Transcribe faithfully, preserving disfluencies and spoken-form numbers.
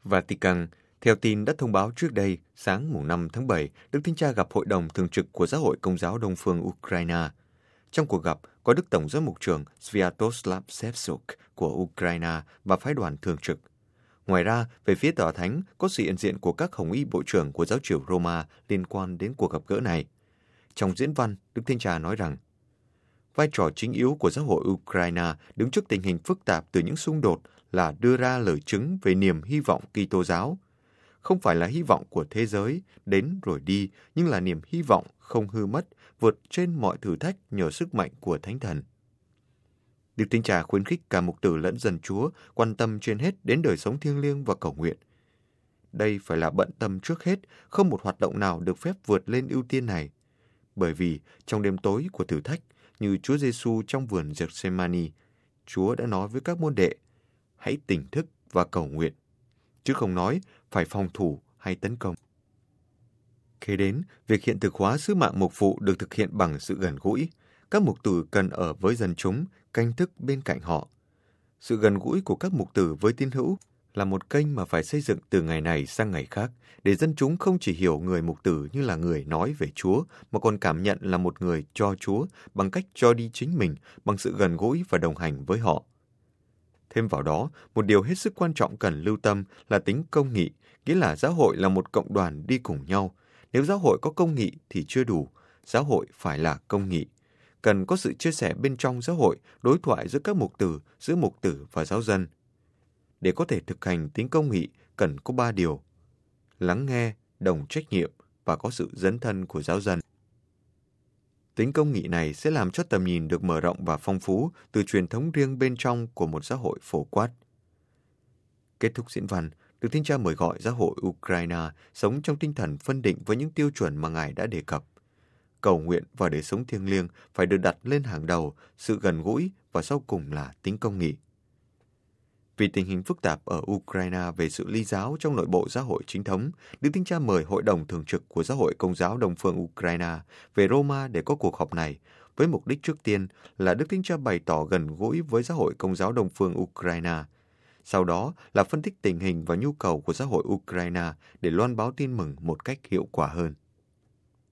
Vatican, theo tin đã thông báo trước đây, sáng mùng năm tháng bảy, Đức Thánh Cha gặp Hội đồng Thường trực của Giáo hội Công giáo Đông phương Ukraine. Trong cuộc gặp, có Đức Tổng giám mục trưởng Sviatoslav Shevchuk của Ukraine và phái đoàn thường trực. Ngoài ra, về phía Tòa Thánh, có sự hiện diện của các hồng y bộ trưởng của giáo triều Roma liên quan đến cuộc gặp gỡ này. Trong diễn văn, Đức Thánh Cha nói rằng, vai trò chính yếu của giáo hội Ukraine đứng trước tình hình phức tạp từ những xung đột là đưa ra lời chứng về niềm hy vọng Kitô giáo. Không phải là hy vọng của thế giới, đến rồi đi, nhưng là niềm hy vọng không hư mất, vượt trên mọi thử thách nhờ sức mạnh của Thánh Thần. Đức Thánh Cha khuyến khích cả mục tử lẫn dân Chúa quan tâm trên hết đến đời sống thiêng liêng và cầu nguyện. Đây phải là bận tâm trước hết, không một hoạt động nào được phép vượt lên ưu tiên này. Bởi vì trong đêm tối của thử thách, như Chúa Giêsu trong vườn Gethsemane, Chúa đã nói với các môn đệ, hãy tỉnh thức và cầu nguyện, chứ không nói phải phòng thủ hay tấn công. Kế đến, việc hiện thực hóa sứ mạng mục vụ được thực hiện bằng sự gần gũi. Các mục tử cần ở với dân chúng, canh thức bên cạnh họ. Sự gần gũi của các mục tử với tín hữu là một kênh mà phải xây dựng từ ngày này sang ngày khác, để dân chúng không chỉ hiểu người mục tử như là người nói về Chúa, mà còn cảm nhận là một người cho Chúa bằng cách cho đi chính mình, bằng sự gần gũi và đồng hành với họ. Thêm vào đó, một điều hết sức quan trọng cần lưu tâm là tính công nghị, nghĩa là giáo hội là một cộng đoàn đi cùng nhau. Nếu giáo hội có công nghị thì chưa đủ, giáo hội phải là công nghị. Cần có sự chia sẻ bên trong giáo hội, đối thoại giữa các mục tử, giữa mục tử và giáo dân. Để có thể thực hành tính công nghị, cần có ba điều: lắng nghe, đồng trách nhiệm và có sự dấn thân của giáo dân. Tính công nghị này sẽ làm cho tầm nhìn được mở rộng và phong phú từ truyền thống riêng bên trong của một xã hội phổ quát. Kết thúc diễn văn, Đức Thánh Cha mời gọi giáo hội Ukraine sống trong tinh thần phân định với những tiêu chuẩn mà Ngài đã đề cập. Cầu nguyện và đời sống thiêng liêng phải được đặt lên hàng đầu, sự gần gũi và sau cùng là tính công nghị. Vì tình hình phức tạp ở Ukraine về sự ly giáo trong nội bộ giáo hội chính thống, Đức Thánh Cha mời Hội đồng Thường trực của Giáo hội Công giáo Đông phương Ukraine về Roma để có cuộc họp này, với mục đích trước tiên là Đức Thánh Cha bày tỏ gần gũi với Giáo hội Công giáo Đông phương Ukraine. Sau đó là phân tích tình hình và nhu cầu của Giáo hội Ukraine để loan báo tin mừng một cách hiệu quả hơn.